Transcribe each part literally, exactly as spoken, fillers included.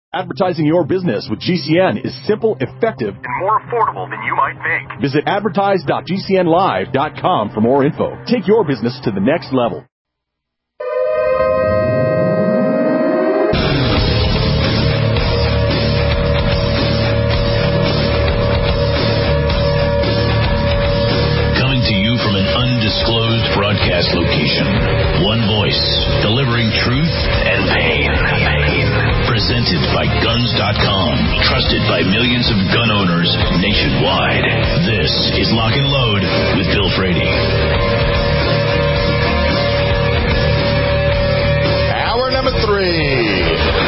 Advertising your business with G C N is simple, effective, and more affordable than you might think. Visit advertise dot g c n live dot com for more info. Take your business to the next level. Coming to you from an undisclosed broadcast location. One voice, delivering truth and pain. Presented by guns dot com, trusted by millions of gun owners nationwide. This is Lock and Load with Bill Frady. Hour number three.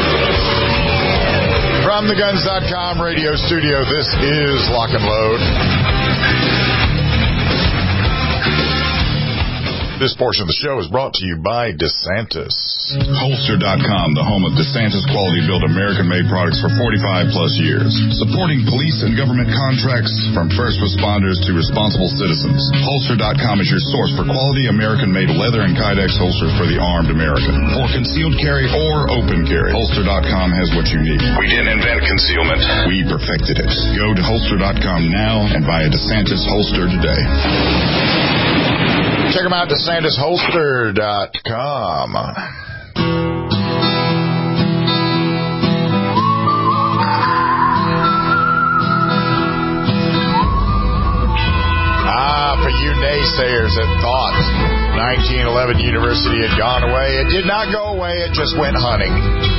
From the guns dot com radio studio, this is Lock and Load. This portion of the show is brought to you by DeSantis. Holster dot com, the home of DeSantis quality-built American-made products for forty-five plus years. Supporting police and government contracts from first responders to responsible citizens. Holster dot com is your source for quality American-made leather and Kydex holsters for the armed American. For concealed carry or open carry, Holster dot com has what you need. We didn't invent concealment. We perfected it. Go to Holster dot com now and buy a DeSantis holster today. Check them out, DeSantis Holster dot com. Ah, for you naysayers that thought nineteen eleven University had gone away, it did not go away, it just went hunting.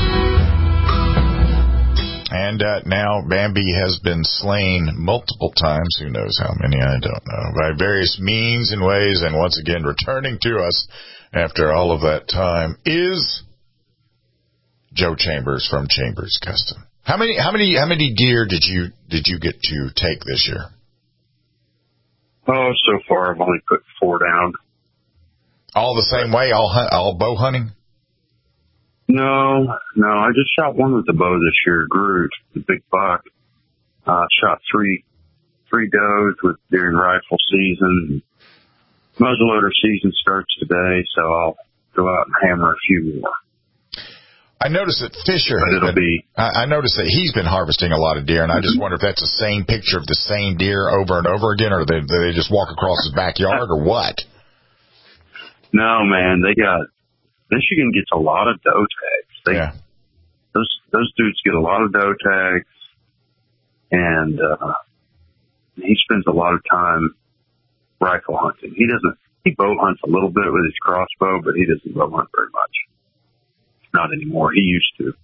And uh, now Bambi has been slain multiple times, who knows how many, I don't know, by various means and ways, and once again returning to us after all of that time is Joe Chambers from Chambers Custom. How many how many how many deer did you did you get to take this year? Oh, so far I've only put four down. All the same way, all hunt, all bow hunting? No, no. I just shot one with the bow this year, Groot, the big buck. Uh, shot three, three does with during rifle season. Muzzleloader season starts today, so I'll go out and hammer a few more. I noticed that Fisher has it'll been, be, I, I noticed that he's been harvesting a lot of deer, and I just wonder if that's the same picture of the same deer over and over again, or they, they just walk across his backyard, or what? No, man, they got, Michigan gets a lot of doe tags. They, yeah. Those those dudes get a lot of doe tags, and uh, he spends a lot of time rifle hunting. He doesn't. He bow hunts a little bit with his crossbow, but he doesn't bow hunt very much. Not anymore. He used to.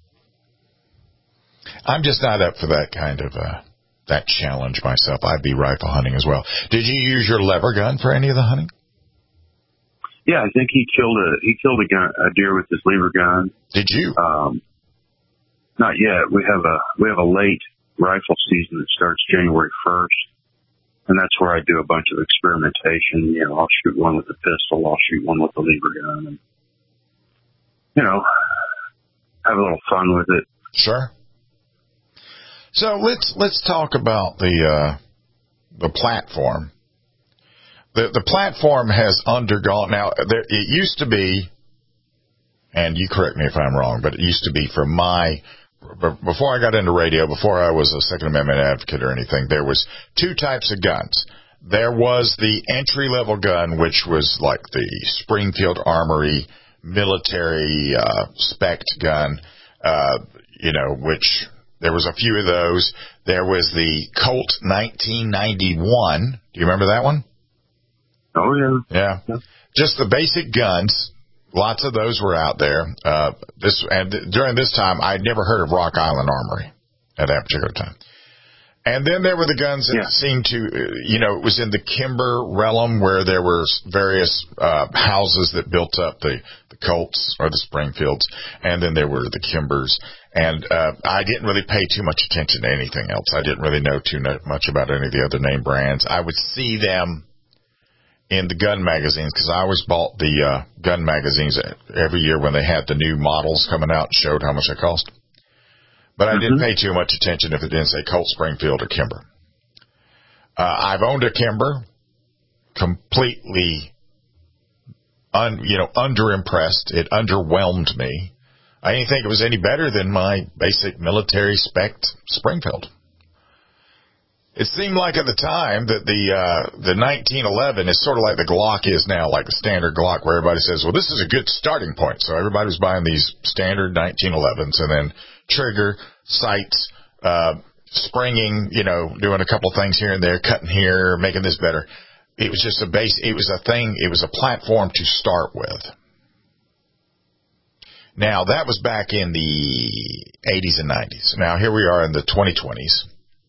I'm just not up for that kind of uh, that challenge myself. I'd be rifle hunting as well. Did you use your lever gun for any of the hunting? Yeah, I think he killed a he killed a, gun, a deer with his lever gun. Did you? Um, not yet. We have a we have a late rifle season that starts January first, and that's where I do a bunch of experimentation. You know, I'll shoot one with a pistol, I'll shoot one with a lever gun, and you know, have a little fun with it. Sure. So let's let's talk about the uh, the platform. The the platform has undergone, now, there, it used to be, and you correct me if I'm wrong, but it used to be for my, before I got into radio, before I was a Second Amendment advocate or anything, there was two types of guns. There was the entry-level gun, which was like the Springfield Armory military uh, spec gun, uh, you know, which there was a few of those. There was the Colt nineteen ninety-one. Do you remember that one? Oh, yeah. Yeah. yeah. Just the basic guns. Lots of those were out there. Uh, this and th- during this time, I'd never heard of Rock Island Armory at that particular time. And then there were the guns that yeah. seemed to, you know, it was in the Kimber realm where there were various uh, houses that built up the, the Colts or the Springfields, and then there were the Kimbers. And uh, I didn't really pay too much attention to anything else. I didn't really know too much about any of the other name brands. I would see them in the gun magazines, because I always bought the uh, gun magazines every year when they had the new models coming out and showed how much they cost. But I mm-hmm. didn't pay too much attention if it didn't say Colt, Springfield, or Kimber. Uh, I've owned a Kimber, completely, un, you know, underimpressed. It underwhelmed me. I didn't think it was any better than my basic military spec Springfield. It seemed like at the time that the uh, the nineteen eleven is sort of like the Glock is now, like the standard Glock, where everybody says, well, this is a good starting point. So everybody was buying these standard nineteen elevens, and then trigger, sights, uh, springing, you know, doing a couple things here and there, cutting here, making this better. It was just a base. It was a thing. It was a platform to start with. Now, that was back in the eighties and nineties. Now, here we are in the twenty twenties.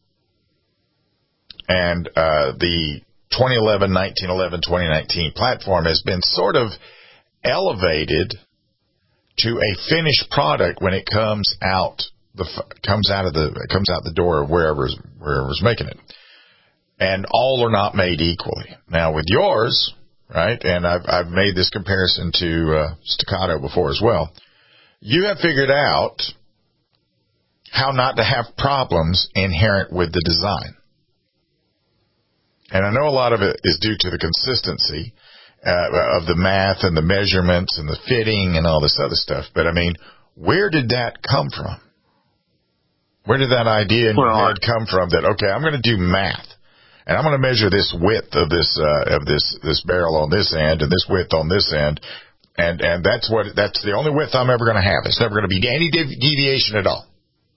And uh, the twenty eleven, nineteen eleven, twenty nineteen platform has been sort of elevated to a finished product when it comes out the comes out of the comes out the door of wherever's wherever's making it. And all are not made equally. Now, with yours, right? And I've I've made this comparison to uh, Staccato before as well. You have figured out how not to have problems inherent with the design. And I know a lot of it is due to the consistency uh, of the math and the measurements and the fitting and all this other stuff. But, I mean, where did that come from? Where did that idea in well, your head come from that, okay, I'm going to do math, and I'm going to measure this width of this uh, of this this barrel on this end and this width on this end, and, and that's what that's the only width I'm ever going to have. It's never going to be any dev- deviation at all.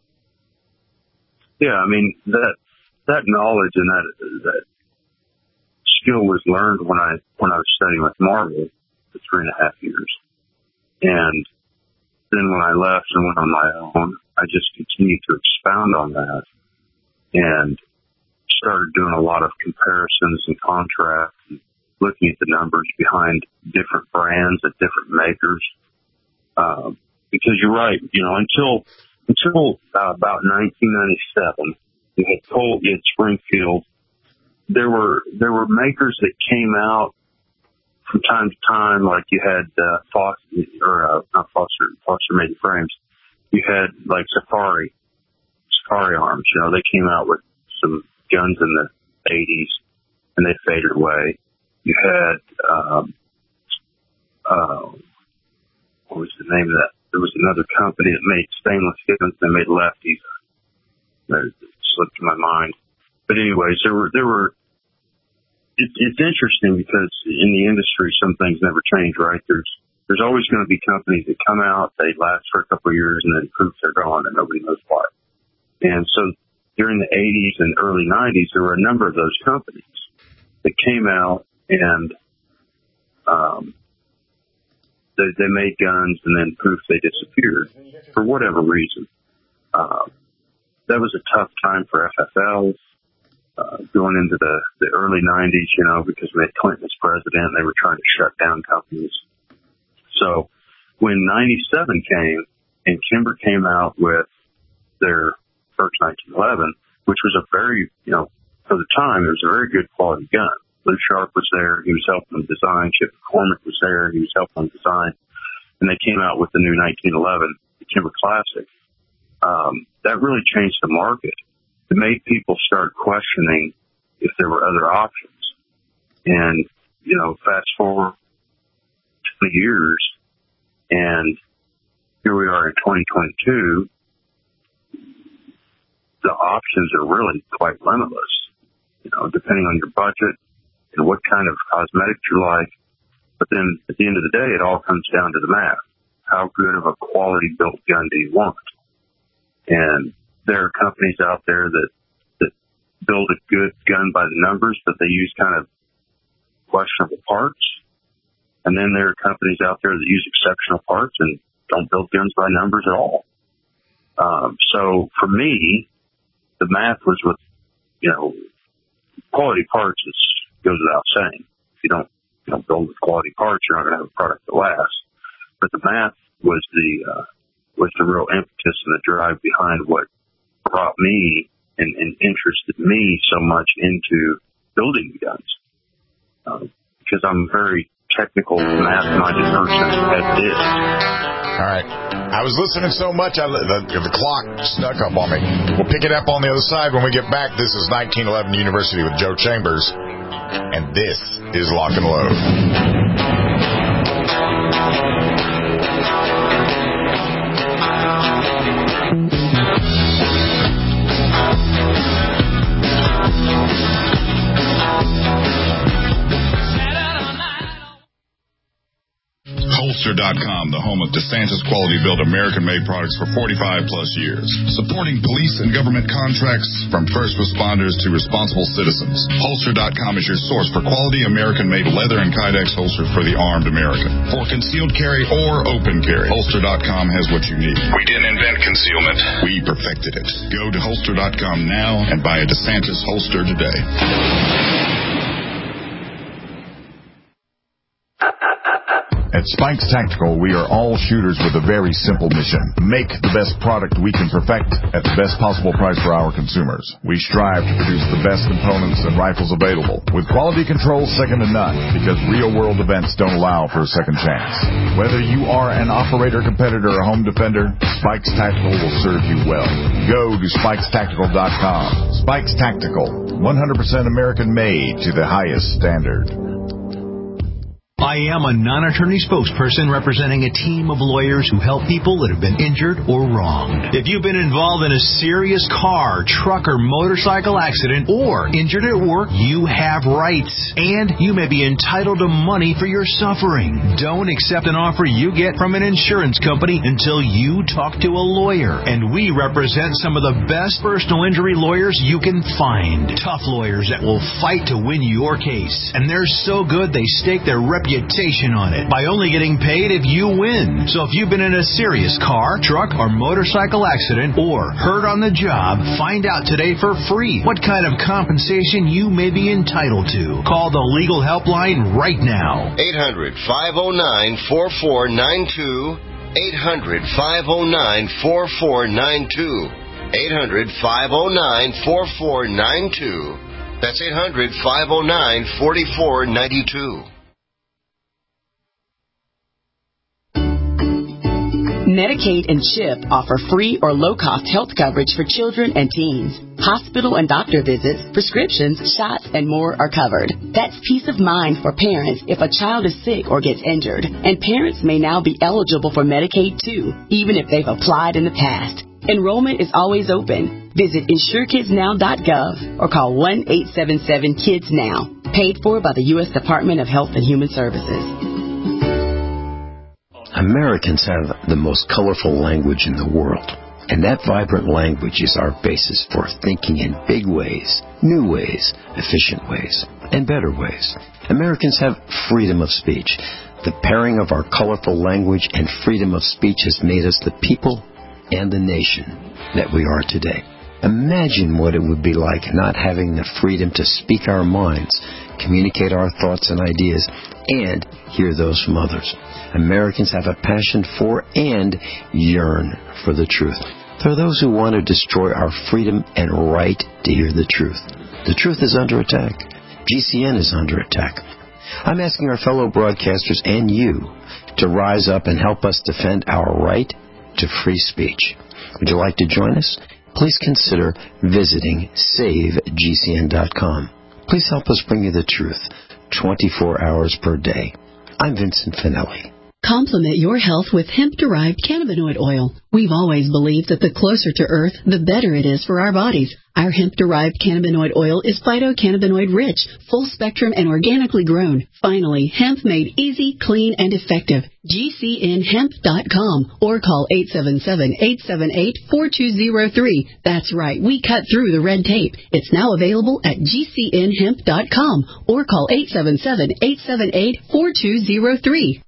Yeah, I mean, that that knowledge and that that skill was learned when I when I was studying with Marvel for three and a half years, and then when I left and went on my own, I just continued to expound on that and started doing a lot of comparisons and contrasts and looking at the numbers behind different brands at different makers. Um, because you're right, you know, until until uh, about nineteen ninety-seven, you had Colt, you had Springfield. There were there were makers that came out from time to time, like you had uh, Foster or uh, not Foster, Foster made the frames. You had like Safari, Safari Arms. You know, they came out with some guns in the eighties, and they faded away. You had um, uh, what was the name of that? There was another company that made stainless guns. They made lefties. That slipped to my mind. But anyways, there were there were. It, it's interesting because in the industry, some things never change, right? There's there's always going to be companies that come out, they last for a couple of years, and then poof, they're gone, and nobody knows why. And so during the eighties and early nineties, there were a number of those companies that came out and um, they, they made guns, and then poof, they disappeared for whatever reason. Uh, that was a tough time for F F Ls. Uh, going into the, the early nineties, you know, because we had Clinton as president, they were trying to shut down companies. So when ninety-seven came and Kimber came out with their first nineteen eleven, which was a very, you know, for the time, it was a very good quality gun. Lou Sharp was there. He was helping them design. Chip McCormick was there. He was helping them design. And they came out with the new nineteen eleven, the Kimber Classic. Um, that really changed the market. It made people start questioning if there were other options. And, you know, fast forward twenty years, and here we are in twenty twenty-two, the options are really quite limitless, you know, depending on your budget and what kind of cosmetics you like. But then at the end of the day, it all comes down to the math. How good of a quality built gun do you want? And there are companies out there that, that build a good gun by the numbers, but they use kind of questionable parts. And then there are companies out there that use exceptional parts and don't build guns by numbers at all. Um, so for me, the math was with, you know, quality parts is, goes without saying. If you don't, you know, build with quality parts, you're not going to have a product that lasts. But the math was the, uh, was the real impetus and the drive behind what brought me and, and interested me so much into building guns. Uh, because I'm a very technical, math-minded person as it is. All right. I was listening so much, I, the, the clock snuck up on me. We'll pick it up on the other side when we get back. This is nineteen eleven University with Joe Chambers, and this is Lock and Load. Holster dot com, the home of DeSantis quality-built American-made products for forty-five plus years. Supporting police and government contracts from first responders to responsible citizens. Holster dot com is your source for quality American-made leather and Kydex holsters for the armed American. For concealed carry or open carry, Holster dot com has what you need. We didn't invent concealment. We perfected it. Go to Holster dot com now and buy a DeSantis holster today. At Spikes Tactical, we are all shooters with a very simple mission. Make the best product we can perfect at the best possible price for our consumers. We strive to produce the best components and rifles available, with quality control second to none, because real-world events don't allow for a second chance. Whether you are an operator, competitor, or home defender, Spikes Tactical will serve you well. Go to Spikes Tactical dot com. Spikes Tactical, one hundred percent American-made to the highest standard. I am a non-attorney spokesperson representing a team of lawyers who help people that have been injured or wronged. If you've been involved in a serious car, truck, or motorcycle accident or injured at work, you have rights, and you may be entitled to money for your suffering. Don't accept an offer you get from an insurance company until you talk to a lawyer, and we represent some of the best personal injury lawyers you can find. Tough lawyers that will fight to win your case, and they're so good they stake their reputation on it by only getting paid if you win. So if you've been in a serious car, truck, or motorcycle accident or hurt on the job, find out today for free what kind of compensation you may be entitled to. Call the legal helpline right now. eight hundred, five oh nine, four four nine two. eight hundred, five oh nine, four four nine two. eight hundred, five oh nine, four four nine two. That's eight hundred, five oh nine, four four nine two. Medicaid and CHIP offer free or low-cost health coverage for children and teens. Hospital and doctor visits, prescriptions, shots, and more are covered. That's peace of mind for parents if a child is sick or gets injured. And parents may now be eligible for Medicaid, too, even if they've applied in the past. Enrollment is always open. Visit insure kids now dot gov or call one eight seven seven kids now. Paid for by the U S Department of Health and Human Services. Americans have the most colorful language in the world, and that vibrant language is our basis for thinking in big ways, new ways, efficient ways, and better ways. Americans have freedom of speech. The pairing of our colorful language and freedom of speech has made us the people and the nation that we are today. Imagine what it would be like not having the freedom to speak our minds, communicate our thoughts and ideas, and hear those from others. Americans have a passion for and yearn for the truth. There are those who want to destroy our freedom and right to hear the truth. The truth is under attack. G C N is under attack. I'm asking our fellow broadcasters and you to rise up and help us defend our right to free speech. Would you like to join us? Please consider visiting save G C N dot com. Please help us bring you the truth twenty-four hours per day. I'm Vincent Finelli. Complement your health with hemp-derived cannabinoid oil. We've always believed that the closer to Earth, the better it is for our bodies. Our hemp-derived cannabinoid oil is phytocannabinoid-rich, full-spectrum, and organically grown. Finally, hemp made easy, clean, and effective. G C N hemp dot com or call eight seven seven, eight seven eight, four two zero three. That's right, we cut through the red tape. It's now available at G C N hemp dot com or call eight seven seven, eight seven eight, four two zero three.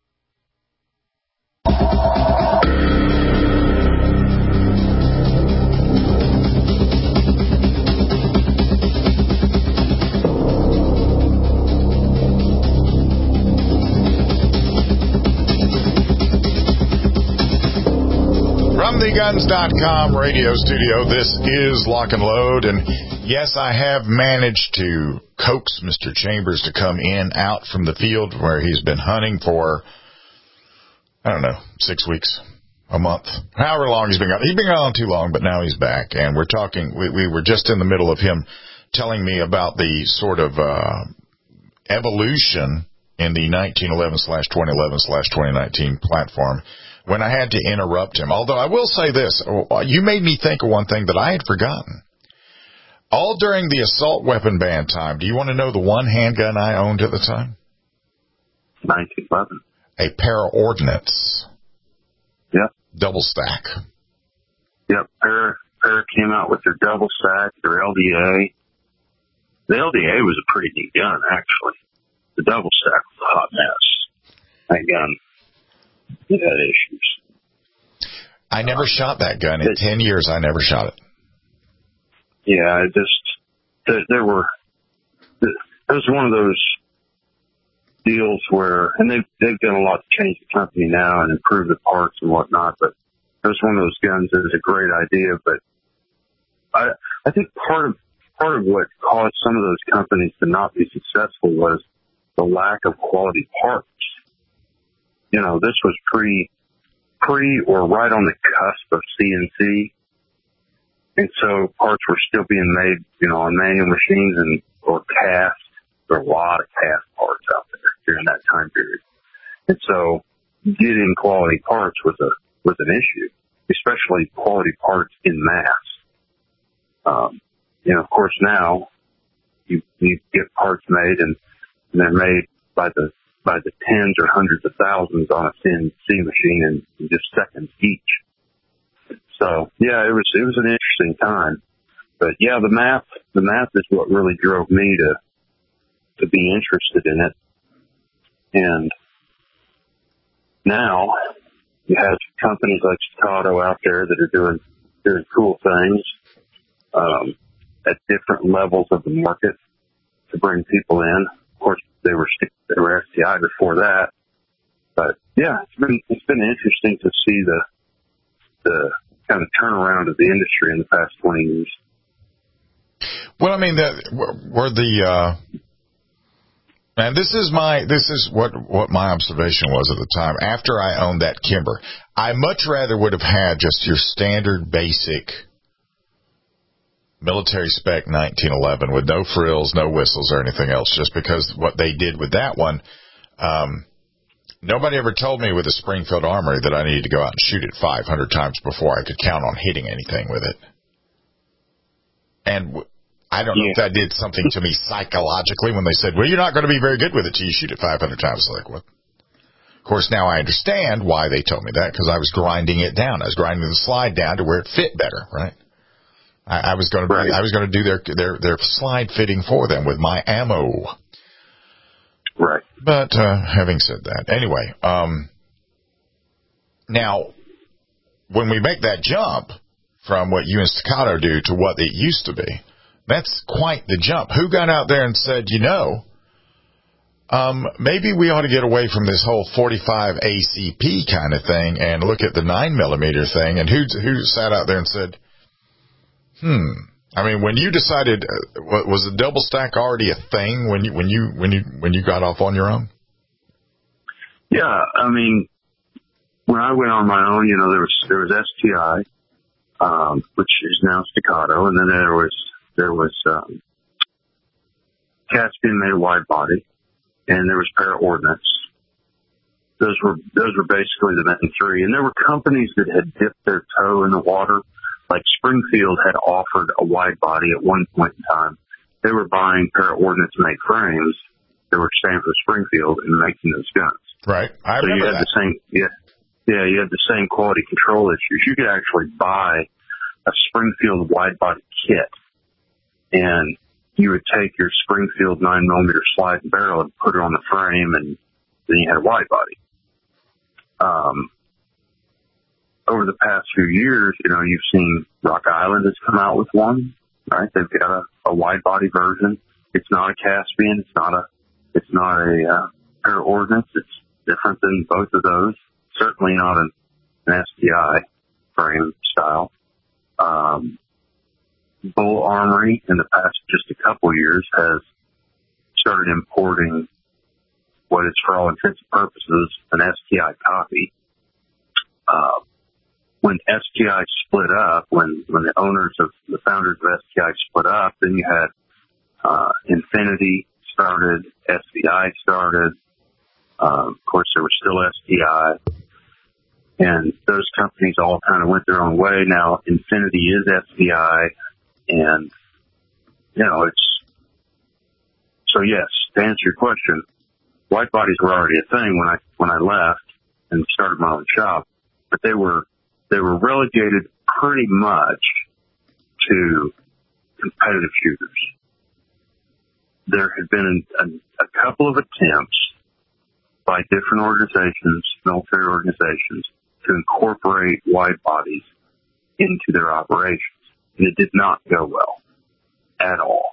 From the guns dot com radio studio, this is Lock and Load, and yes, I have managed to coax Mister Chambers to come in out from the field where he's been hunting for, I don't know, six weeks, a month, however long he's been gone. He's been gone too long, but now he's back, and we're talking, we, we were just in the middle of him telling me about the sort of uh, evolution in the nineteen eleven slash twenty eleven slash twenty nineteen platform when I had to interrupt him. Although I will say this, you made me think of one thing that I had forgotten. All during the assault weapon ban time, do you want to know the one handgun I owned at the time? nineteen eleven. a Para Ordnance. Yep. Double stack. Yep. Para, Para came out with their double stack, their L D A. The L D A was a pretty neat gun, actually. The double stack was a hot mess. That gun, it had issues. I never uh, shot that gun. In it, ten years, I never shot it. Yeah, it just, there, there were, it was one of those deals where, and they've, they've done a lot to change the company now and improve the parts and whatnot, but it was one of those guns that was a great idea, but I, I think part of, part of what caused some of those companies to not be successful was the lack of quality parts. You know, this was pre, pre or right on the cusp of C N C. And so parts were still being made, you know, on manual machines and, or cast. There were a lot of cast parts out there during that time period. And so getting quality parts was a, was an issue, especially quality parts in mass. Um, you know, of course now you, you get parts made and, and they're made by the, by the tens or hundreds of thousands on a C N C machine in, in just seconds each. So yeah, it was, it was an interesting time, but yeah, the math, the math is what really drove me to, to be interested in it. And now you have companies like Staccato out there that are doing, doing cool things, um, at different levels of the market to bring people in. Of course, they were, they were S T I before that, but yeah, it's been, it's been interesting to see the, the kind of turnaround of the industry in the past twenty years. Well, I mean, that were the, uh, and this is my, this is what, what my observation was at the time. After I owned that Kimber, I much rather would have had just your standard basic military spec nineteen eleven with no frills, no whistles or anything else, just because what they did with that one, um, nobody ever told me with a Springfield Armory that I needed to go out and shoot it five hundred times before I could count on hitting anything with it. And w- I don't know yeah. if that did something to me psychologically when they said, well, you're not going to be very good with it till you shoot it five hundred times. Like, what? Of course, now I understand why they told me that, because I was grinding it down. I was grinding the slide down to where it fit better, right? I, I was going to right. I was going to do their, their, their slide fitting for them with my ammo. Right. But, uh, having said that, anyway, um, now, when we make that jump from what you and Staccato do to what it used to be, that's quite the jump. Who got out there and said, you know, um, maybe we ought to get away from this whole forty-five A C P kind of thing and look at the nine millimeter thing? And who, who sat out there and said, hmm, I mean, when you decided, uh, was the double stack already a thing when you when you when you when you got off on your own? Yeah, I mean, when I went on my own, you know, there was there was S T I, um, which is now Staccato, and then there was there was um, Caspian made a wide body, and there was Para Ordnance. Those were those were basically the main three, and there were companies that had dipped their toe in the water. Like Springfield had offered a wide body at one point in time. They were buying Para Ordnance made frames that were staying for Springfield and making those guns. Right. I so remember you had that. the same, yeah, yeah, you had the same quality control issues. You could actually buy a Springfield wide body kit, and you would take your Springfield nine millimeter slide and barrel and put it on the frame, and then you had a wide body. Um, Over the past few years, you know, you've seen Rock Island has come out with one, right? They've got a, a wide body version. It's not a Caspian. It's not a, it's not a, uh, Para Ordnance. It's different than both of those. Certainly not an, an S T I frame style. Um, Bull Armory in the past just a couple years has started importing what is for all intents and purposes an S T I copy. Uh, When S T I split up, when, when the owners of the founders of S T I split up, then you had, uh, Infinity started, S V I started, uh, of course there was still S T I, and those companies all kind of went their own way. Now Infinity is S V I, and, you know, it's, so yes, to answer your question, white bodies were already a thing when I when I left and started my own shop, but they were they were relegated pretty much to competitive shooters. There had been a, a, a couple of attempts by different organizations, military organizations, to incorporate wide bodies into their operations, and it did not go well at all.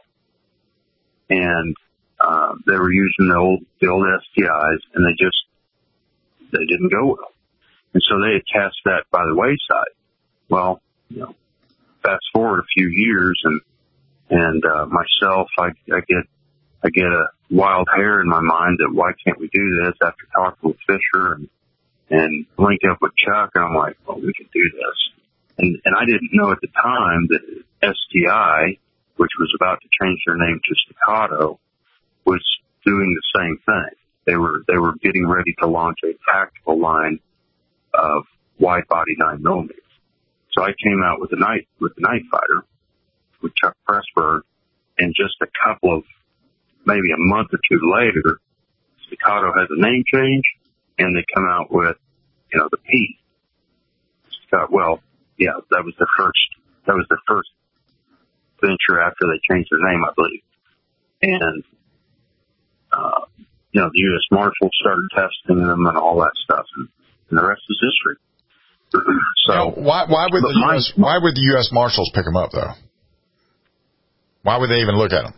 And uh, they were using the old the old S T Is, and they just they didn't go well. And so they had cast that by the wayside. Well, you know, fast forward a few years, and and uh, myself, I, I get I get a wild hair in my mind that why can't we do this? After talking with Fisher and and link up with Chuck, and I'm like, well, we can do this. And and I didn't know at the time that S T I, which was about to change their name to Staccato, was doing the same thing. They were they were getting ready to launch a tactical line of wide body nine millimeters. So I came out with the night with the Night Fighter with Chuck Pressburg, and just a couple of maybe a month or two later, Staccato has a name change, and they come out with you know the P. Scott, well, yeah, that was the first that was the first venture after they changed their name, I believe, and uh, you know the U S Marshals started testing them and all that stuff, and, and the rest is history. So now, why why would the U S why would the U S Marshals pick them up though? Why would they even look at them?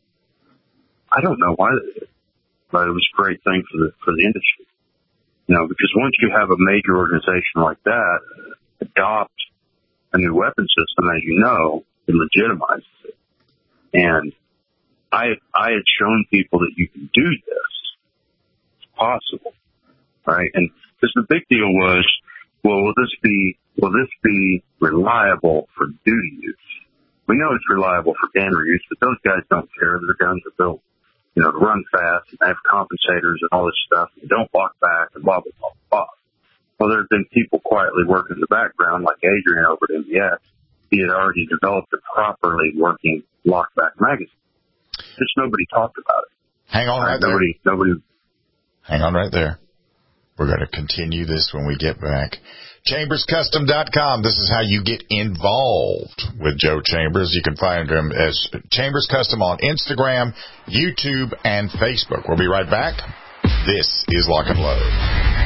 I don't know why they did, but it was a great thing for the for the industry. You know, because once you have a major organization like that adopt a new weapon system, as you know, it legitimizes it. And I I had shown people that you can do this. It's possible, right? And because the big deal was, well, will this be will this be reliable for duty use? We know it's reliable for gunnery use, but those guys don't care. Their guns are built, you know, to run fast and have compensators and all this stuff. And don't walk back and blah, blah, blah, blah. Well, there have been people quietly working in the background, like Adrian over at M B S. He had already developed a properly working lockback magazine. Just nobody talked about it. Hang on right, right there. Nobody, nobody. Hang on right there. We're going to continue this when we get back. Chambers Custom dot com. This is how you get involved with Joe Chambers. You can find him as Chambers Custom on Instagram, YouTube, and Facebook. We'll be right back. This is Lock and Load.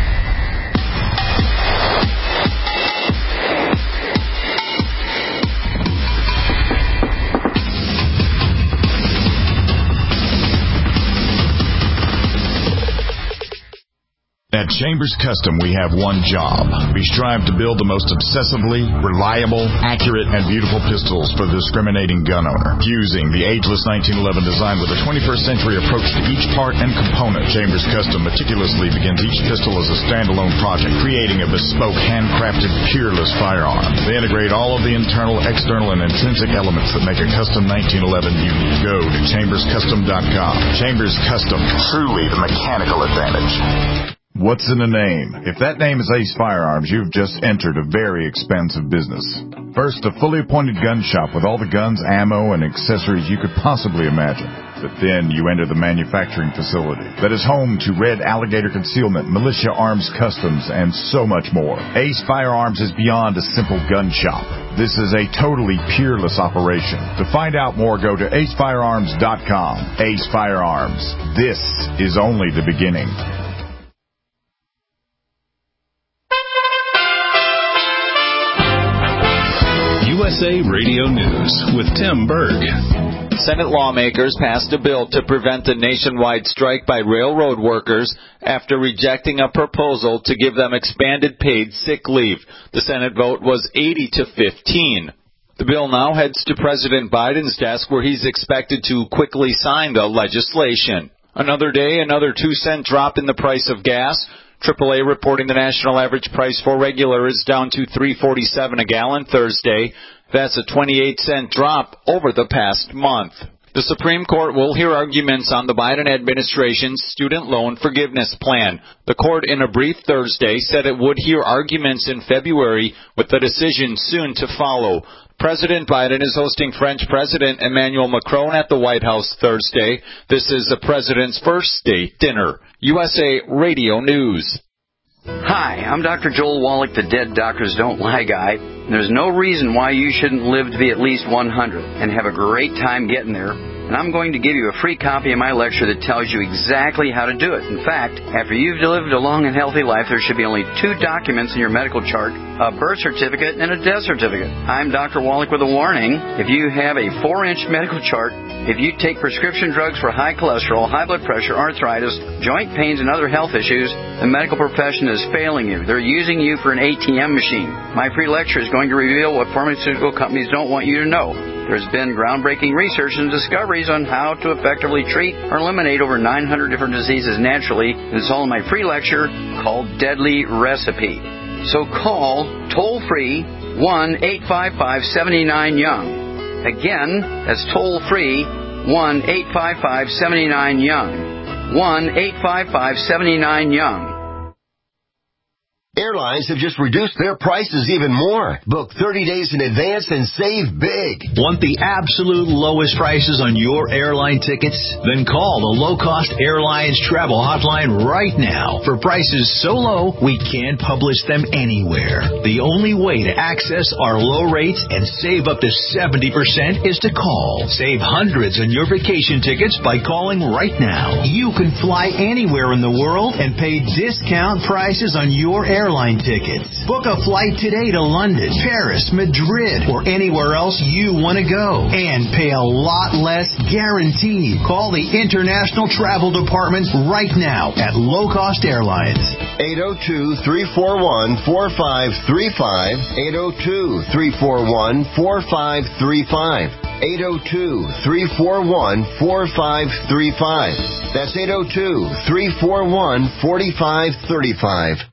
At Chambers Custom, we have one job. We strive to build the most obsessively, reliable, accurate, and beautiful pistols for the discriminating gun owner. Fusing the ageless nineteen eleven design with a twenty-first century approach to each part and component, Chambers Custom meticulously begins each pistol as a standalone project, creating a bespoke, handcrafted, peerless firearm. They integrate all of the internal, external, and intrinsic elements that make a custom nineteen eleven unique. Go to Chambers Custom dot com. Chambers Custom, truly the mechanical advantage. What's in a name? If that name is Ace Firearms, you've just entered a very expensive business. First, a fully appointed gun shop with all the guns, ammo, and accessories you could possibly imagine. But then you enter the manufacturing facility that is home to Red Alligator Concealment, Militia Arms Customs, and so much more. Ace Firearms is beyond a simple gun shop. This is a totally peerless operation. To find out more, go to ace firearms dot com. Ace Firearms. This is only the beginning. U S A Radio News with Tim Berg. Senate lawmakers passed a bill to prevent a nationwide strike by railroad workers after rejecting a proposal to give them expanded paid sick leave. The Senate vote was eighty to fifteen. The bill now heads to President Biden's desk, where he's expected to quickly sign the legislation. Another day, another two-cent drop in the price of gas. triple A reporting the national average price for regular is down to three forty-seven a gallon Thursday. That's a twenty-eight cent drop over the past month. The Supreme Court will hear arguments on the Biden administration's student loan forgiveness plan. The court, in a brief Thursday, said it would hear arguments in February with the decision soon to follow. President Biden is hosting French President Emmanuel Macron at the White House Thursday. This is the president's first state dinner. U S A Radio News. Hi, I'm Doctor Joel Wallach, the Dead Doctors Don't Lie guy. There's no reason why you shouldn't live to be at least one hundred and have a great time getting there. And I'm going to give you a free copy of my lecture that tells you exactly how to do it. In fact, after you've lived a long and healthy life, there should be only two documents in your medical chart, a birth certificate and a death certificate. I'm Doctor Wallach with a warning. If you have a four-inch medical chart, if you take prescription drugs for high cholesterol, high blood pressure, arthritis, joint pains, and other health issues, the medical profession is failing you. They're using you for an A T M machine. My free lecture is going to reveal what pharmaceutical companies don't want you to know. There's been groundbreaking research and discoveries on how to effectively treat or eliminate over nine hundred different diseases naturally. It's all in my free lecture called Deadly Recipe. So call toll-free one eight five five, seven nine, young. Again, that's toll-free one eight five five, seven nine, young. one eight five five, seven nine, young. Airlines have just reduced their prices even more. Book thirty days in advance and save big. Want the absolute lowest prices on your airline tickets? Then call the Low Cost Airlines Travel Hotline right now. For prices so low, we can't publish them anywhere. The only way to access our low rates and save up to seventy percent is to call. Save hundreds on your vacation tickets by calling right now. You can fly anywhere in the world and pay discount prices on your airline Airline tickets. Book a flight today to London, Paris, Madrid, or anywhere else you want to go. And pay a lot less guaranteed. Call the International Travel Department right now at Low Cost Airlines. eight oh two, three four one, four five three five. eight oh two, three four one, four five three five. eight oh two, three four one, four five three five. That's eight oh two, three four one, four five three five.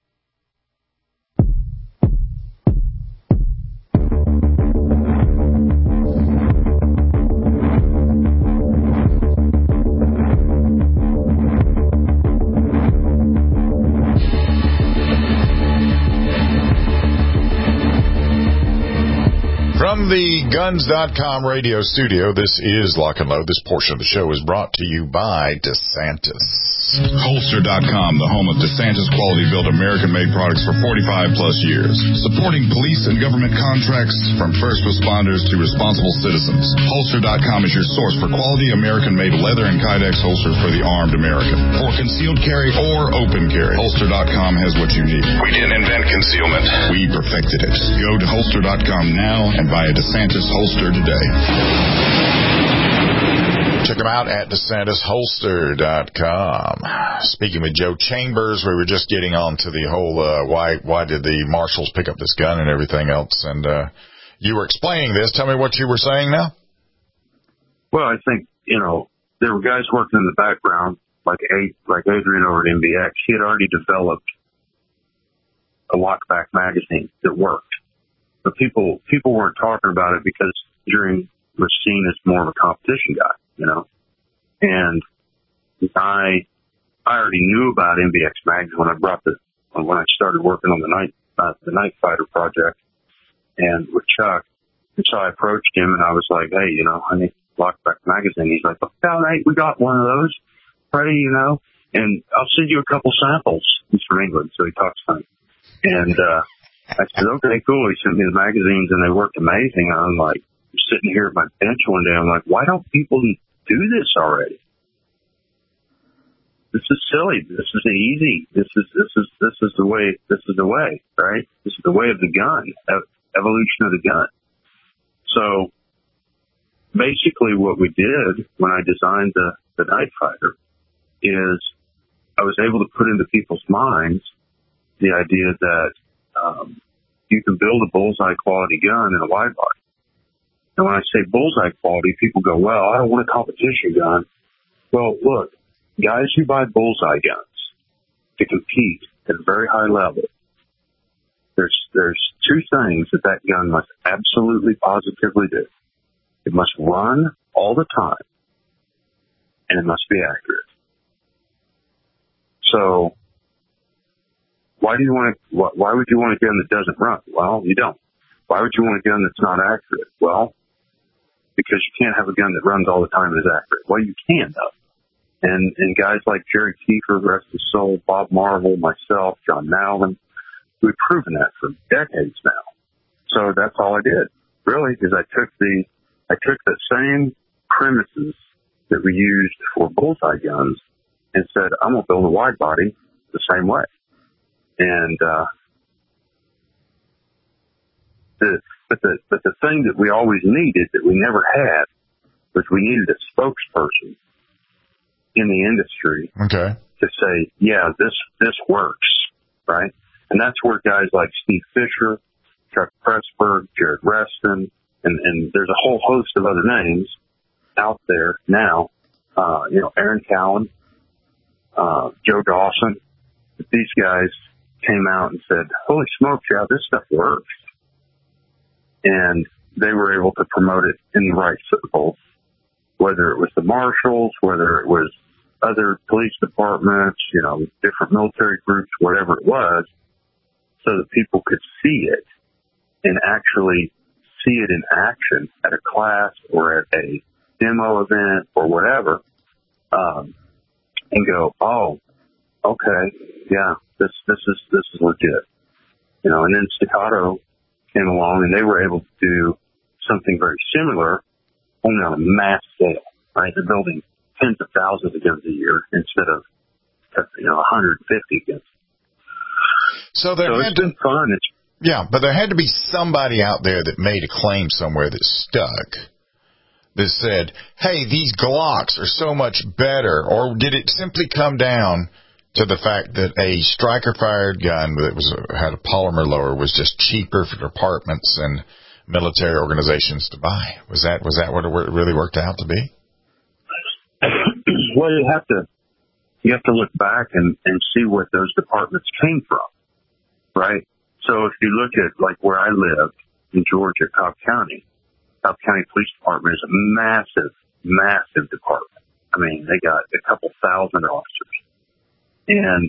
From the Guns dot com radio studio, this is Lock and Load. This portion of the show is brought to you by DeSantis. Holster dot com, the home of DeSantis quality-built American-made products for forty-five plus years. Supporting police and government contracts from first responders to responsible citizens. Holster dot com is your source for quality American-made leather and Kydex holsters for the armed American. For concealed carry or open carry, Holster dot com has what you need. We didn't invent concealment. We perfected it. Go to Holster dot com now and buy a DeSantis holster today. Check them out at DeSantis Holster dot com. Speaking with Joe Chambers, we were just getting on to the whole uh, why why did the marshals pick up this gun and everything else, and uh, you were explaining this. Tell me what you were saying now. Well, I think, you know, there were guys working in the background, like A, like Adrian over at M B X. He had already developed a lockback magazine that worked. But people people weren't talking about it because Adrian was seen as more of a competition guy, you know. And I I already knew about M B X magazine when I brought the when I started working on the night uh, the Night Fighter project and with Chuck. And so I approached him and I was like, hey, you know, I need lockback magazine. He's like, oh, Nate, we got one of those, Freddie, you know, and I'll send you a couple samples. He's from England, so he talks funny. And uh I said, okay, cool. He sent me the magazines and they worked amazing. And I'm like, sitting here at my bench one day, I'm like, why don't people do this already? This is silly. This is easy. This is, this is, this is the way, this is the way, right? This is the way of the gun, evolution of the gun. So basically what we did when I designed the, the Night Fighter is I was able to put into people's minds the idea that Um, you can build a bullseye quality gun in a wide body. And when I say bullseye quality, people go, well, I don't want a competition gun. Well, look, guys who buy bullseye guns to compete at a very high level, there's, there's two things that that gun must absolutely positively do. It must run all the time and it must be accurate. So, Why do you want to, why would you want a gun that doesn't run? Well, you don't. Why would you want a gun that's not accurate? Well, because you can't have a gun that runs all the time and is accurate. Well, you can, though. And, and guys like Jerry Kiefer, rest his soul, Bob Marvel, myself, John Malvin, we've proven that for decades now. So that's all I did, really, is I took the, I took the same premises that we used for bullseye guns and said, I'm going to build a wide body the same way. And, uh, the, but the, but the thing that we always needed that we never had was we needed a spokesperson in the industry. Okay. To say, yeah, this, this works, right? And that's where guys like Steve Fisher, Chuck Pressburg, Jared Reston, and, and there's a whole host of other names out there now, uh, you know, Aaron Cowan, uh, Joe Dawson. These guys came out and said, holy smokes, yeah, this stuff works. And they were able to promote it in the right circles, whether it was the marshals, whether it was other police departments, you know, different military groups, whatever it was, so that people could see it and actually see it in action at a class or at a demo event or whatever, um, and go, oh, okay, yeah, this, this is, this is legit. You know, and then Staccato came along and they were able to do something very similar, only on a mass scale, right? They're building tens of thousands of guns a year instead of, you know, one hundred fifty guns. So there so had it's been to, fun. It's, yeah, but there had to be somebody out there that made a claim somewhere that stuck, that said, hey, these Glocks are so much better. Or did it simply come down to the fact that a striker-fired gun that was had a polymer lower was just cheaper for departments and military organizations to buy? Was that was that what it really worked out to be? Well, you have to you have to look back and, and see what those departments came from, right? So if you look at like where I lived in Georgia, Cobb County, Cobb County Police Department is a massive, massive department. I mean, they got a couple thousand officers. And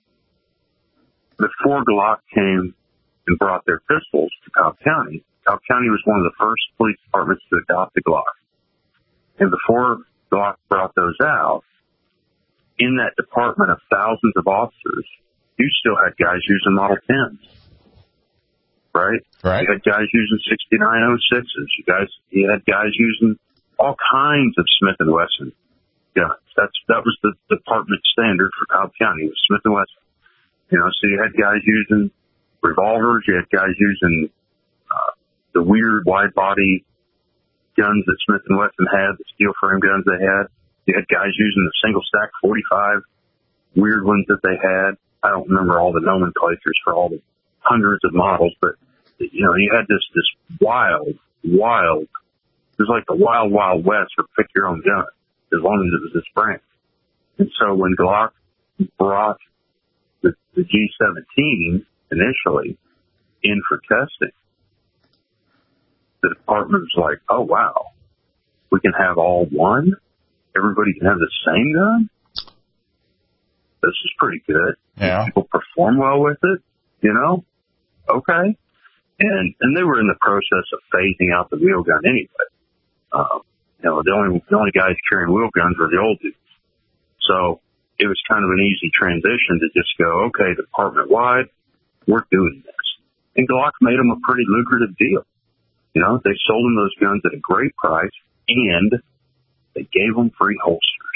before Glock came and brought their pistols to Cobb County, Cobb County was one of the first police departments to adopt the Glock. And before Glock brought those out, in that department of thousands of officers, you still had guys using Model tens, right? Right. You had guys using sixty-nine oh sixes. You guys, you had guys using all kinds of Smith and Wesson guns. That's that was the department standard for Cobb County, was Smith and Wesson. You know, so you had guys using revolvers. You had guys using uh, the weird wide body guns that Smith and Wesson had, the steel frame guns they had. You had guys using the single stack forty-five weird ones that they had. I don't remember all the nomenclatures for all the hundreds of models, but you know, you had this this wild, wild. It was like the wild, wild west for pick your own gun, as long as it was this brand. And so when Glock brought the, the G seventeen initially in for testing, the department was like, oh, wow, we can have all one? Everybody can have the same gun? This is pretty good. Yeah. People perform well with it, you know? Okay. And and they were in the process of phasing out the wheel gun anyway. Uh, you know, the only the only guys carrying wheel guns were the old dudes. So it was kind of an easy transition to just go, okay, department wide, we're doing this. And Glock made them a pretty lucrative deal. You know, they sold them those guns at a great price, and they gave them free holsters.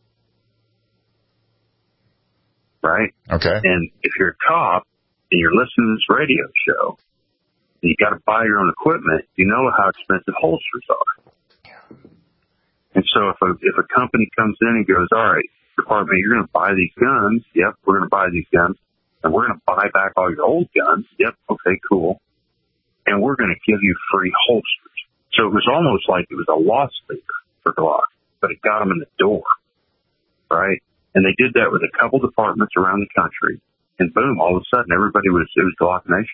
Right? Okay. And if you're a cop and you're listening to this radio show, and you got to buy your own equipment, you know how expensive holsters are. And so if a, if a company comes in and goes, all right, department, you're going to buy these guns. Yep, we're going to buy these guns. And we're going to buy back all your old guns. Yep, okay, cool. And we're going to give you free holsters. So it was almost like it was a loss leader for Glock, but it got them in the door, right? And they did that with a couple departments around the country. And boom, all of a sudden, everybody was, it was Glock Nation.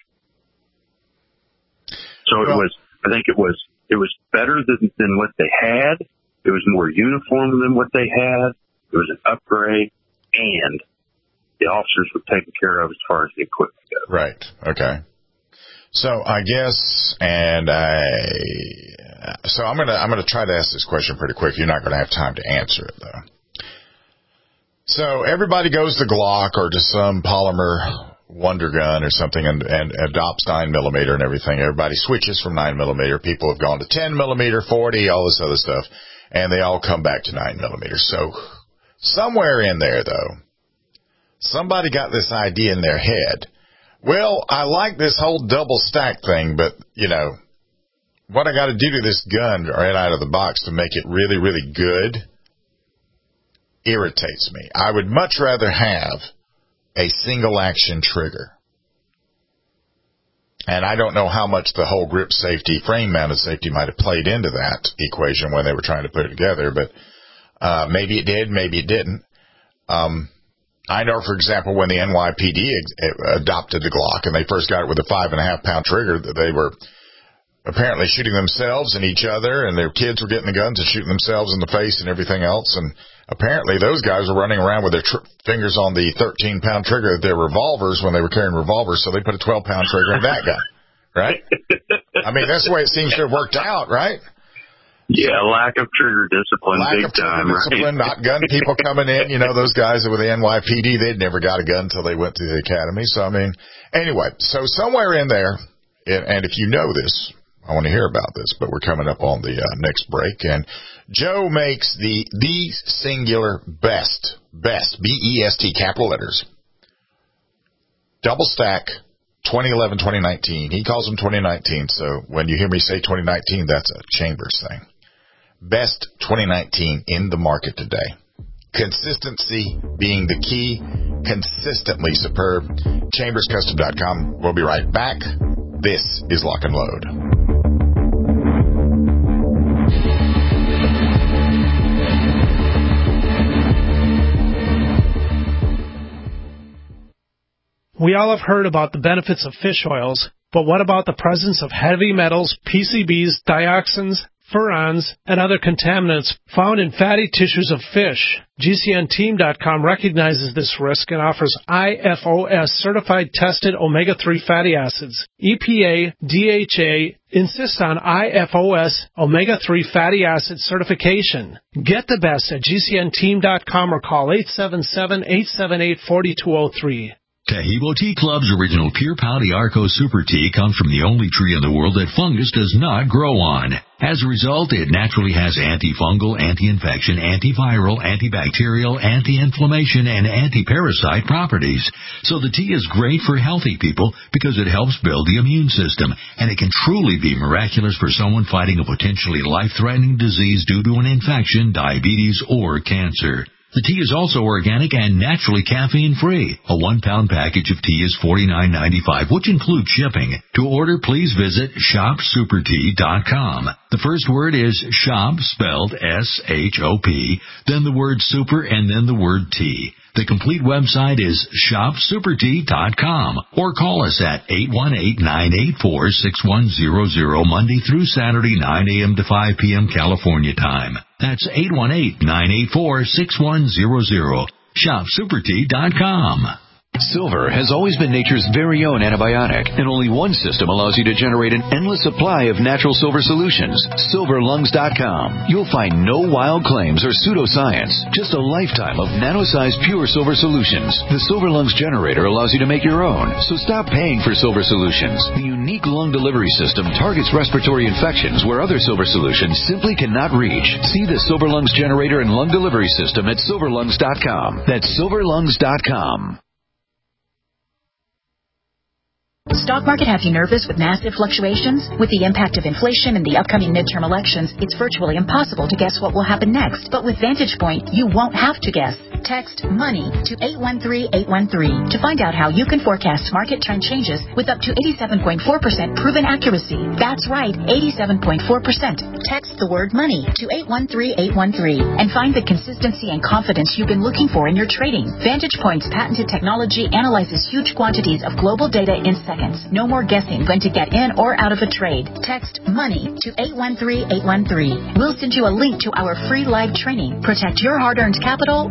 So it was, I think it was, it was better than, than what they had. It was more uniform than what they had. It was an upgrade, and the officers were taken care of as far as the equipment goes. Right. Okay. So I guess, and I, so I'm gonna I'm gonna try to ask this question pretty quick. You're not gonna have time to answer it though. So everybody goes to Glock or to some polymer wonder gun or something and, and adopts nine millimeter and everything. Everybody switches from nine millimeter. People have gone to ten millimeter, forty, all this other stuff, and they all come back to nine millimeter. So somewhere in there though, somebody got this idea in their head. Well, I like this whole double stack thing, but, you know, what I got to do to this gun right out of the box to make it really, really good irritates me. I would much rather have a single action trigger. And I don't know how much the whole grip safety, frame mounted safety might have played into that equation when they were trying to put it together, but uh, maybe it did, maybe it didn't. Um, I know, for example, when the N Y P D ex- adopted the Glock and they first got it with a five and a half pound trigger, they were apparently shooting themselves and each other, and their kids were getting the guns and shooting themselves in the face and everything else. And apparently those guys were running around with their tr- fingers on the thirteen pound trigger of their revolvers when they were carrying revolvers, so they put a twelve pound trigger in that gun, right? I mean, that's the way it seems to have worked out, right? Yeah, lack of trigger discipline, lack big of trigger time, discipline, right? not gun people coming in. You know, those guys with the N Y P D, they'd never got a gun until they went to the academy. So, I mean, anyway, so somewhere in there, and if you know this, I want to hear about this, but we're coming up on the uh, next break, and Joe makes the the singular best, best, B E S T, capital letters, double stack, twenty eleven, twenty nineteen. He calls them twenty nineteen, so when you hear me say twenty nineteen, that's a Chambers thing. Best twenty nineteen in the market today. Consistency being the key. Consistently superb. Chambers Custom dot com. We'll be right back. This is Lock and Load. We all have heard about the benefits of fish oils, but what about the presence of heavy metals, P C Bs, dioxins, furans, and other contaminants found in fatty tissues of fish? G C N team dot com recognizes this risk and offers I F O S certified tested omega three fatty acids. E P A, D H A insists on I F O S omega three fatty acid certification. Get the best at G C N team dot com or call eight seven seven, eight seven eight, four two zero three. Tahibo Tea Club's original Pure Pau Arco Super Tea comes from the only tree in the world that fungus does not grow on. As a result, it naturally has antifungal, anti-infection, antiviral, antibacterial, anti-inflammation, and anti-parasite properties. So the tea is great for healthy people because it helps build the immune system, and it can truly be miraculous for someone fighting a potentially life-threatening disease due to an infection, diabetes, or cancer. The tea is also organic and naturally caffeine-free. A one-pound package of tea is forty-nine ninety-five, which includes shipping. To order, please visit shop super tea dot com. The first word is shop, spelled S H O P, then the word super, and then the word tea. The complete website is shop super tea dot com, or call us at eight one eight, nine eight four, six one zero zero Monday through Saturday, nine a.m. to five p.m. California time. That's eight one eight, nine eight four, six one zero zero. shop super tea dot com. Silver has always been nature's very own antibiotic, and only one system allows you to generate an endless supply of natural silver solutions. silver lungs dot com. You'll find no wild claims or pseudoscience, just a lifetime of nano-sized pure silver solutions. The Silver Lungs generator allows you to make your own, so stop paying for silver solutions. The unique lung delivery system targets respiratory infections where other silver solutions simply cannot reach. See the Silver Lungs generator and lung delivery system at silver lungs dot com. That's silver lungs dot com. Stock market have you nervous with massive fluctuations? With the impact of inflation and the upcoming midterm elections, it's virtually impossible to guess what will happen next. But with Vantage Point, you won't have to guess. Text MONEY to eight one three, eight one three to find out how you can forecast market trend changes with up to eighty-seven point four percent proven accuracy. That's right, eighty-seven point four percent. Text the word MONEY to eight one three, eight one three and find the consistency and confidence you've been looking for in your trading. Vantage Point's patented technology analyzes huge quantities of global data in seconds. No more guessing when to get in or out of a trade. Text MONEY to eight one three, eight one three. We'll send you a link to our free live training. Protect your hard-earned capital with Vantage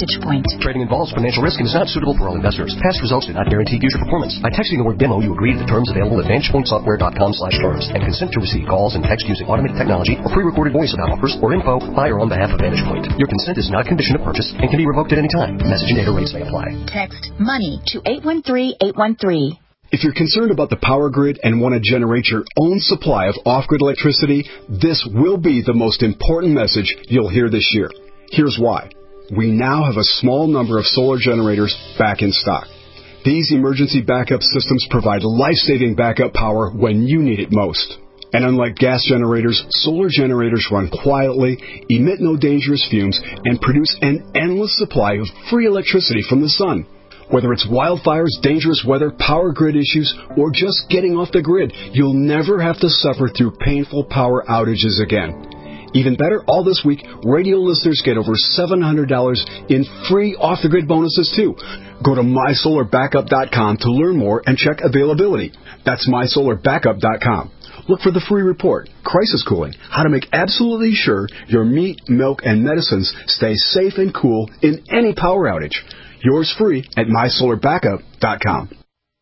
Vantage Point. Trading involves financial risk and is not suitable for all investors. Past results do not guarantee future performance. By texting the word demo, you agree to the terms available at vantage point software dot com slash terms and consent to receive calls and text using automated technology or pre-recorded voice about offers or info by or on behalf of Vantage Point. Your consent is not condition of purchase and can be revoked at any time. Message and data rates may apply. Text MONEY to eight one three eight one three. If you're concerned about the power grid and want to generate your own supply of off-grid electricity, this will be the most important message you'll hear this year. Here's why. We now have a small number of solar generators back in stock. These emergency backup systems provide life-saving backup power when you need it most. And unlike gas generators, solar generators run quietly, emit no dangerous fumes, and produce an endless supply of free electricity from the sun. Whether it's wildfires, dangerous weather, power grid issues, or just getting off the grid, you'll never have to suffer through painful power outages again. Even better, all this week, radio listeners get over seven hundred dollars in free off-the-grid bonuses, too. Go to my solar backup dot com to learn more and check availability. That's my solar backup dot com. Look for the free report, Crisis Cooling, how to make absolutely sure your meat, milk, and medicines stay safe and cool in any power outage. Yours free at my solar backup dot com.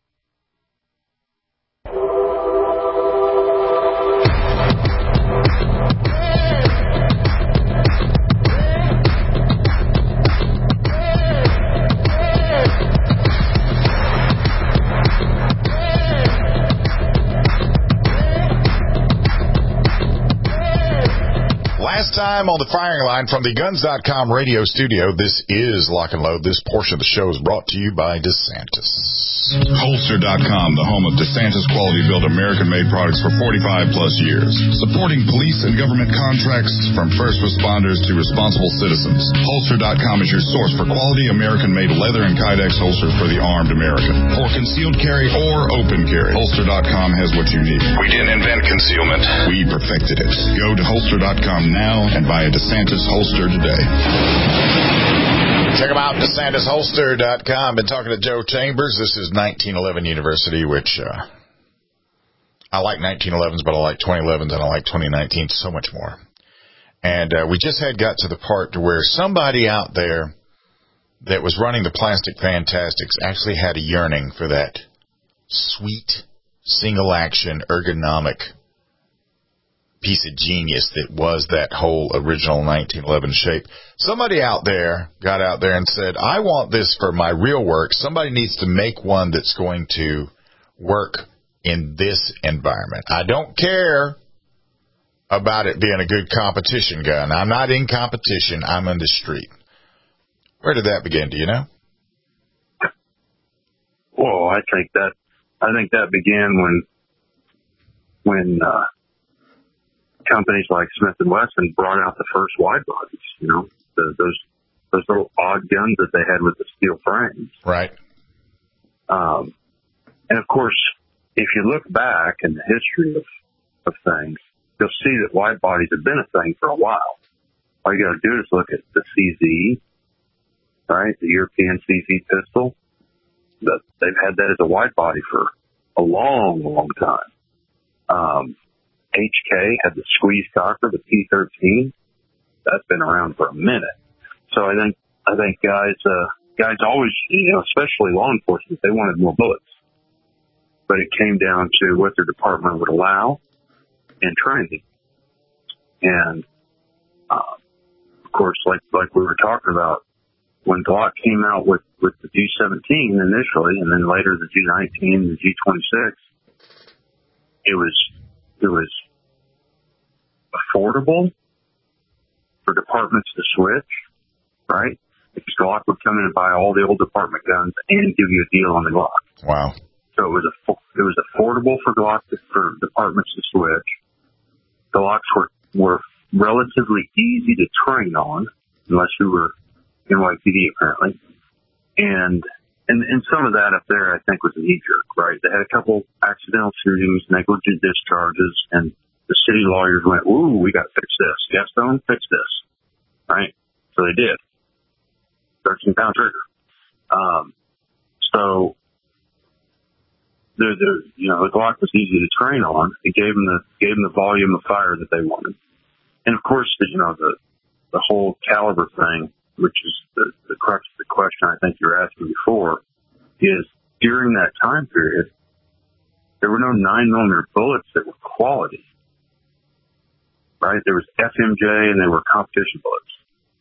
Last time on the firing line from the guns dot com radio studio, this is Lock and Load. This portion of the show is brought to you by DeSantis. Holster dot com, the home of DeSantis quality-built American-made products for forty-five plus years. Supporting police and government contracts from first responders to responsible citizens. Holster dot com is your source for quality American-made leather and Kydex holsters for the armed American. For concealed carry or open carry, Holster dot com has what you need. We didn't invent concealment. We perfected it. Go to Holster dot com now and buy a DeSantis holster today. Check them out, DeSantis Holster dot com. Been talking to Joe Chambers. This is nineteen eleven University, which uh, I like nineteen elevens, but I like twenty elevens, and I like twenty nineteen so much more. And uh, we just had got to the part to where somebody out there that was running the Plastic Fantastics actually had a yearning for that sweet, single-action, ergonomic piece of genius that was that whole original nineteen eleven shape. Somebody out there got out there and said, I want this for my real work. Somebody needs to make one that's going to work in this environment. I don't care about it being a good competition gun. I'm not in competition. I'm in the street. Where did that begin? Do you know? Well, I think that, I think that began when, when, uh, companies like Smith and Wesson brought out the first wide bodies, you know, the, those those little odd guns that they had with the steel frames. Right. Um, and of course, if you look back in the history of, of things, you'll see that wide bodies have been a thing for a while. All you got to do is look at the C Z, right, the European C Z pistol. The, they've had that as a wide body for a long, long time. Um, H K had the squeeze cocker, the P thirteen. That's been around for a minute. So I think, I think guys, uh, guys always, you know, especially law enforcement, they wanted more bullets. But it came down to what their department would allow and training. And, uh, of course, like, like we were talking about, when Glock came out with, with the G seventeen initially, and then later the G nineteen, the G twenty-six, it was, it was affordable for departments to switch, right? Because Glock would come in and buy all the old department guns and give you a deal on the Glock. Wow. So it was a, it was affordable for Glock to, for departments to switch. The Glocks were, were relatively easy to train on, unless you were N Y P D apparently. And, and, and some of that up there, I think, was a knee jerk, right? They had a couple accidental shootings, negligent discharges, and the city lawyers went, ooh, we got to fix this. Gaston, fix this, right? So they did. thirteen pound trigger. Um, so, the, the, you know, the Glock was easy to train on. It gave them the, gave them the volume of fire that they wanted. And of course, the, you know, the, the whole caliber thing, which is the, the crux of the question I think you were asking before, is during that time period, there were no nine millimeter bullets that were quality, right? There was F M J and there were competition bullets.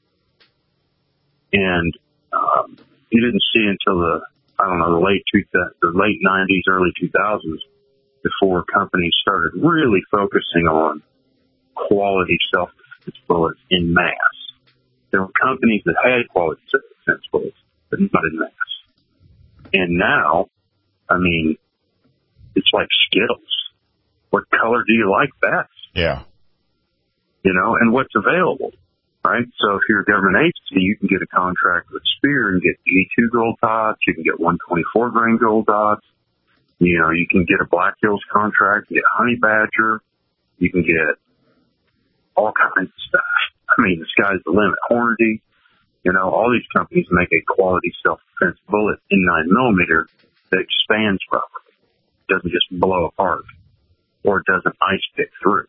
And um, you didn't see until the, I don't know, the late two, the late nineties, early two thousands before companies started really focusing on quality self-defense bullets in mass. There were companies that had quality self-defense bullets, but not in mass. And now, I mean, it's like Skittles. What color do you like best? Yeah. You know, and what's available, right? So if you're a government agency, you can get a contract with Spear and get eighty-two gold dots. You can get one twenty-four grain gold dots. You know, you can get a Black Hills contract, you get Honey Badger. You can get all kinds of stuff. I mean, the sky's the limit. Hornady, you know, all these companies make a quality self-defense bullet in nine millimeter that expands properly. It doesn't just blow apart, or it doesn't ice pick through.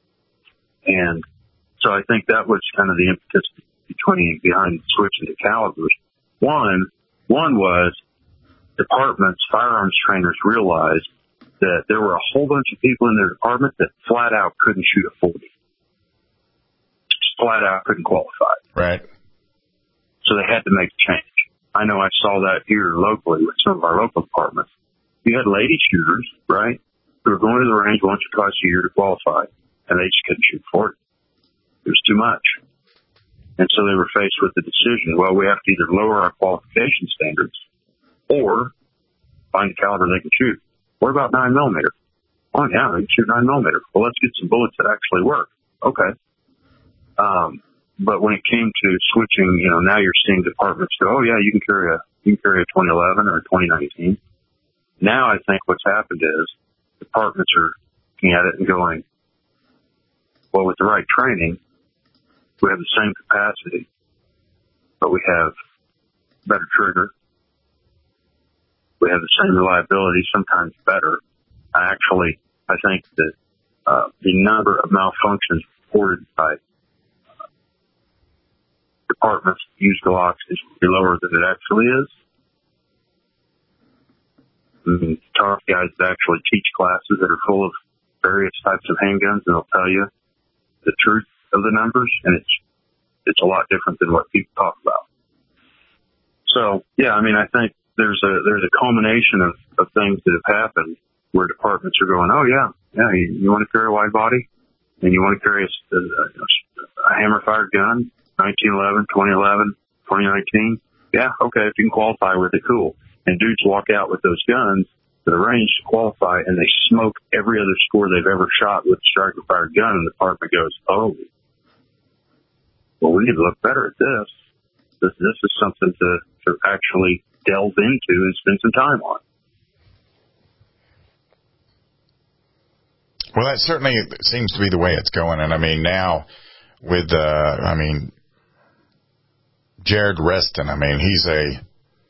And so I think that was kind of the impetus between behind switching to calibers. One, one was departments, firearms trainers realized that there were a whole bunch of people in their department that flat out couldn't shoot a forty. Just flat out couldn't qualify. Right. So they had to make a change. I know I saw that here locally with some of our local departments. You had lady shooters, right, who were going to the range once or twice a year to qualify, and they just couldn't shoot forty. It was too much. And so they were faced with the decision, well, we have to either lower our qualification standards or find a caliber they can shoot. What about nine millimeter? Oh, yeah, they can shoot nine millimeter. Well, let's get some bullets that actually work. Okay. Um, but when it came to switching, you know, now you're seeing departments go, oh, yeah, you can carry a, you can carry a twenty eleven or a twenty nineteen. Now I think what's happened is departments are looking at it and going, well, with the right training, we have the same capacity, but we have better trigger. We have the same reliability, sometimes better. I actually, I think that uh, the number of malfunctions reported by uh, departments that use Glocks is lower than it actually is. I mean, talk to guys that actually teach classes that are full of various types of handguns, and they'll tell you the truth of the numbers, and it's it's a lot different than what people talk about. So, yeah, I mean, I think there's a there's a culmination of, of things that have happened where departments are going, oh, yeah, yeah, you, you want to carry a wide body, and you want to carry a, a, a hammer-fired gun, nineteen eleven, twenty eleven, twenty nineteen, yeah, okay, if you can qualify with it, cool. And dudes walk out with those guns to the range to qualify, and they smoke every other score they've ever shot with a striker-fired gun, and the department goes, oh, well, we need to look better at this. This, this is something to, to actually delve into and spend some time on. Well, that certainly seems to be the way it's going. And, I mean, now with, uh, I mean, Jared Reston, I mean, he's a,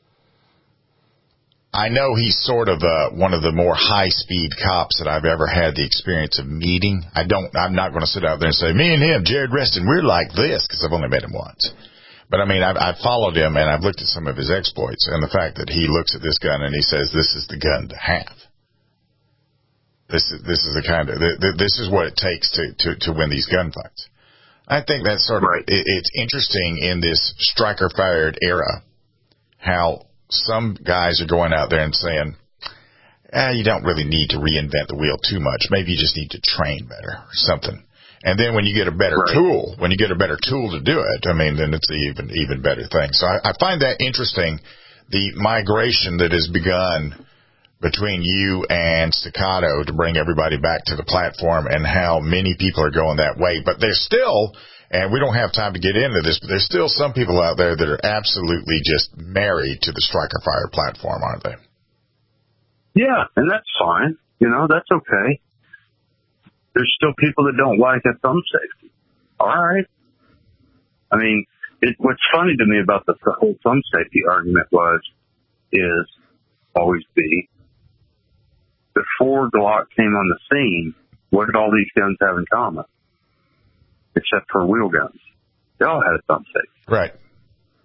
I know he's sort of uh, one of the more high-speed cops that I've ever had the experience of meeting. I don't, I'm not going to sit out there and say, me and him, Jared Reston, we're like this, because I've only met him once. But, I mean, I've, I've followed him, and I've looked at some of his exploits, and the fact that he looks at this gun and he says, this is the gun to have. This is, this is the kind of, this is what it takes to, to, to win these gunfights. I think that's sort of, right. it, it's interesting in this striker-fired era, how some guys are going out there and saying, eh, you don't really need to reinvent the wheel too much. Maybe you just need to train better or something. And then when you get a better right. tool, when you get a better tool to do it, I mean, then it's an even, even better thing. So I, I find that interesting, the migration that has begun between you and Staccato to bring everybody back to the platform, and how many people are going that way. But there's still, and we don't have time to get into this, but there's still some people out there that are absolutely just married to the Striker Fire platform, aren't they? Yeah, and that's fine. You know, that's okay. There's still people that don't like a thumb safety. All right. I mean, it, what's funny to me about the, the whole thumb safety argument was, is, always be, before Glock came on the scene, what did all these guns have in common? Except for wheel guns. They all had a thumb safety. Right.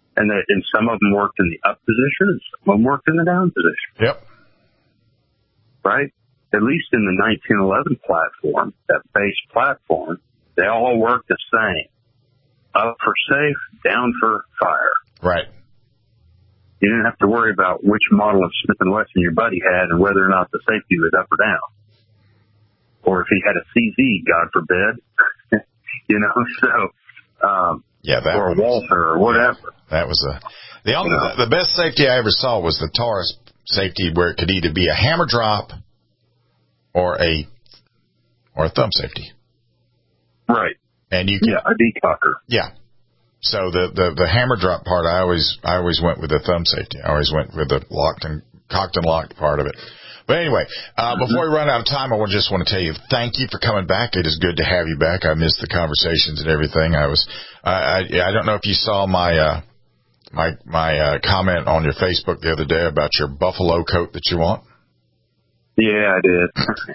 And, the, and some of them worked in the up position, and some of them worked in the down position. Yep. Right? At least in the nineteen eleven platform, that base platform, they all work the same. Up for safe, down for fire. Right. You didn't have to worry about which model of Smith and Wesson your buddy had and whether or not the safety was up or down. Or if he had a C Z, God forbid. you know, so, um, yeah, that or a Walther or whatever. That was a, the only, you know, the best safety I ever saw was the Taurus safety, where it could either be a hammer drop or a, or a thumb safety. Right. And you can, yeah, a decocker. Yeah. So the, the, the hammer drop part, I always, I always went with the thumb safety. I always went with the locked and cocked and locked part of it. But anyway, uh, mm-hmm. before we run out of time, I just want to tell you thank you for coming back. It is good to have you back. I missed the conversations and everything. I was, I, I, I don't know if you saw my, uh, my, my, uh, comment on your Facebook the other day about your buffalo coat that you want. Yeah, I did.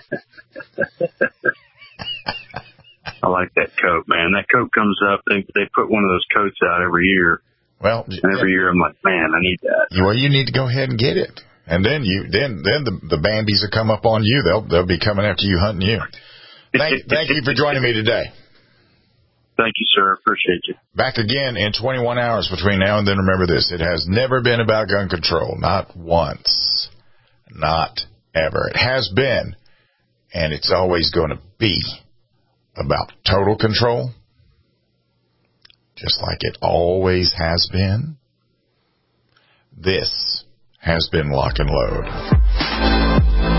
I like that coat, man. That coat comes up. They they put one of those coats out every year. Well, and every year I'm like, man, I need that. Well, you need to go ahead and get it, and then you then then the the Bambies will come up on you. They'll they'll be coming after you, hunting you. Thank thank you for joining me today. Thank you, sir. Appreciate you. Back again in twenty-one hours between now and then. Remember this: it has never been about gun control. Not once. Not ever. It has been, and it's always going to be about total control, just like it always has been. This has been Lock and Load.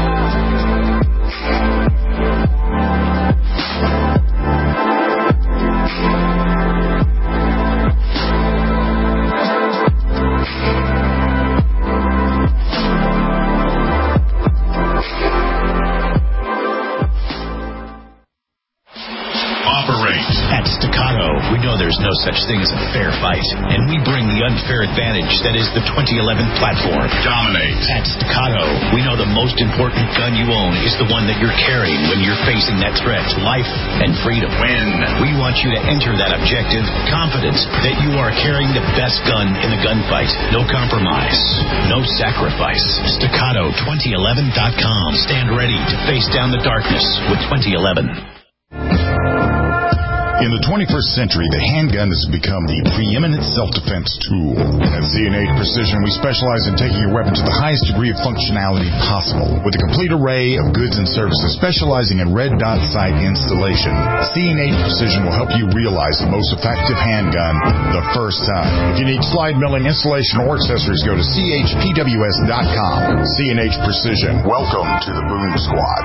We know there's no such thing as a fair fight, and we bring the unfair advantage that is the twenty eleven platform. Dominate. At Staccato, we know the most important gun you own is the one that you're carrying when you're facing that threat to life and freedom. Win. We want you to enter that objective confident that you are carrying the best gun in the gunfight. No compromise. No sacrifice. Staccato twenty eleven dot com. Stand ready to face down the darkness with twenty eleven. In the twenty-first century, the handgun has become the preeminent self-defense tool. At C and H Precision, we specialize in taking your weapon to the highest degree of functionality possible. With a complete array of goods and services specializing in red dot sight installation, C and H Precision will help you realize the most effective handgun the first time. If you need slide milling, installation, or accessories, go to C H P W S dot com. C and H Precision. Welcome to the Boom Squad.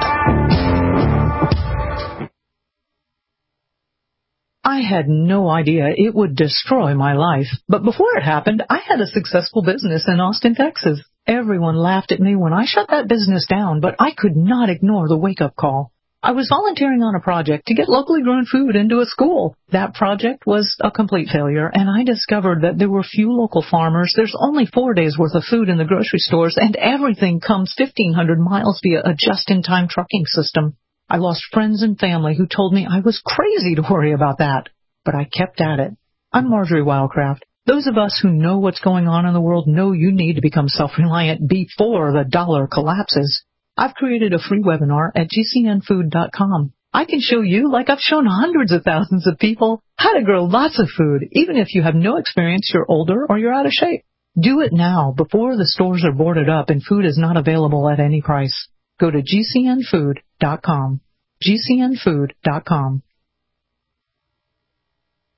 I had no idea it would destroy my life. But before it happened, I had a successful business in Austin, Texas. Everyone laughed at me when I shut that business down, but I could not ignore the wake-up call. I was volunteering on a project to get locally grown food into a school. That project was a complete failure, and I discovered that there were few local farmers. There's only four days' worth of food in the grocery stores, and everything comes fifteen hundred miles via a just-in-time trucking system. I lost friends and family who told me I was crazy to worry about that, but I kept at it. I'm Marjorie Wildcraft. Those of us who know what's going on in the world know you need to become self-reliant before the dollar collapses. I've created a free webinar at G C N food dot com. I can show you, like I've shown hundreds of thousands of people, how to grow lots of food, even if you have no experience, you're older, or you're out of shape. Do it now, before the stores are boarded up and food is not available at any price. Go to G C N food dot com. G C N food dot com.